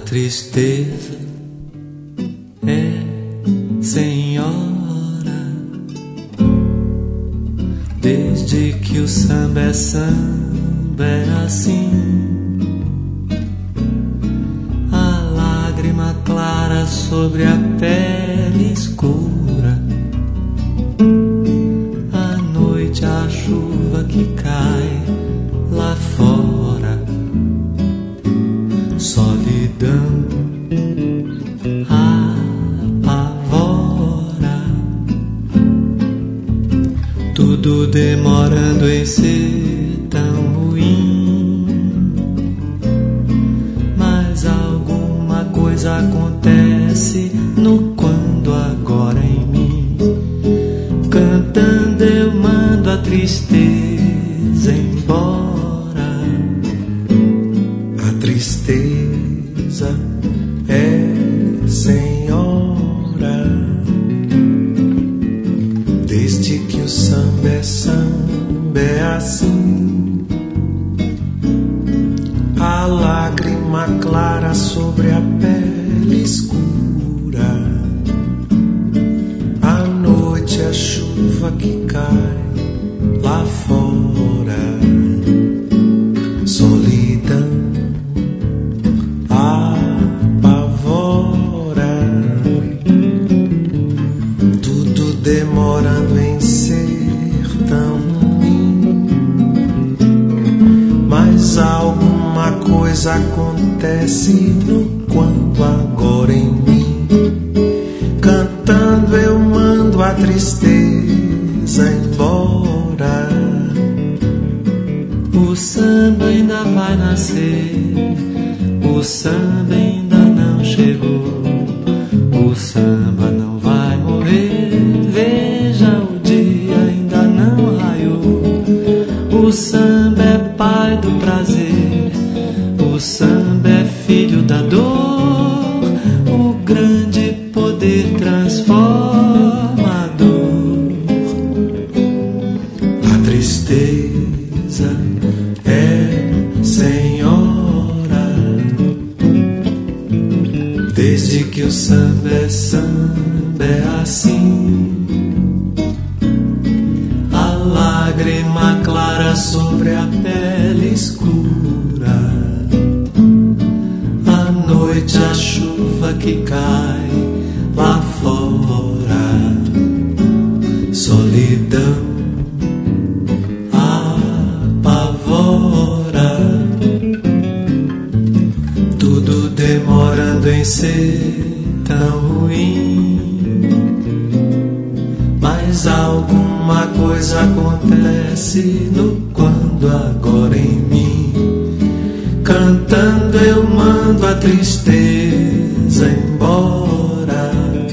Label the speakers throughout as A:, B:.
A: tristeza é senhora, desde que o samba é assim. A lágrima clara sobre a pele escura, à noite a chuva que cai lá fora. Solidão apavora, tudo demorando em ser tão ruim. Mas alguma coisa acontece no quando agora em mim. Cantando eu mando a tristeza embora. A tristeza é senhora, desde que o samba é assim. A lágrima clara sobre a pele escura, à noite a chuva que cai lá fora. Solidão apavora, tudo demorando em ser tão ruim. Mas alguma coisa acontece no quando agora em mim. Cantando eu mando a tristeza embora. O samba ainda vai nascer, o samba ainda não chegou, o samba não vai morrer. Veja, o dia ainda não raiou. O samba é pai do prazer, o samba é filho da dor, o grande poder transformador. A tristeza é senhora, desde que o samba é assim. A lágrima clara sobre a pele escura, à noite a chuva que cai lá fora. Solidão apavora, tudo demorando em ser tão ruim. Mas alguma coisa acontece no quando agora em mim. Cantando eu mando a tristeza embora.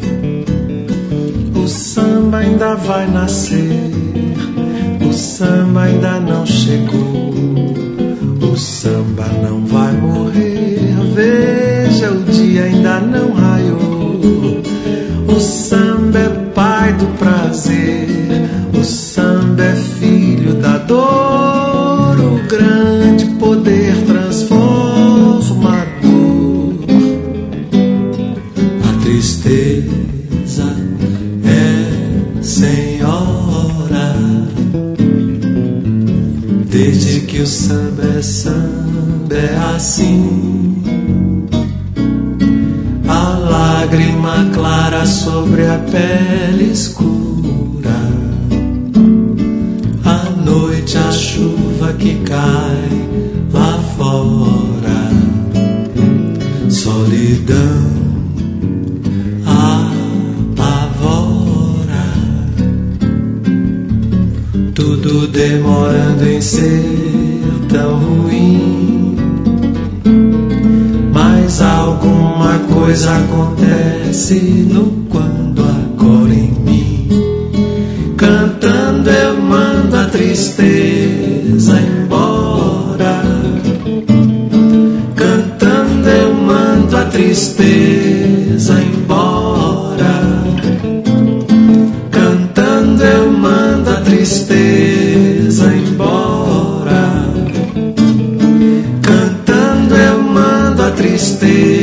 A: O samba ainda vai nascer, o samba ainda não chegou, o samba não vai morrer. Veja, o dia ainda não raiou. O samba é pai do prazer, o samba é filho da dor, o grande poder transformador. A tristeza é senhora, desde que o samba é assim. A lágrima clara sobre a pele escura, à noite a chuva que cai lá fora. Solidão apavora, tudo demorando em ser tão ruim. Mas alguma coisa acontece no quando agora em mim. Cantando eu mando a tristeza embora. Cantando eu mando a tristeza embora. Cantando eu mando a tristeza embora. Cantando eu mando a tristeza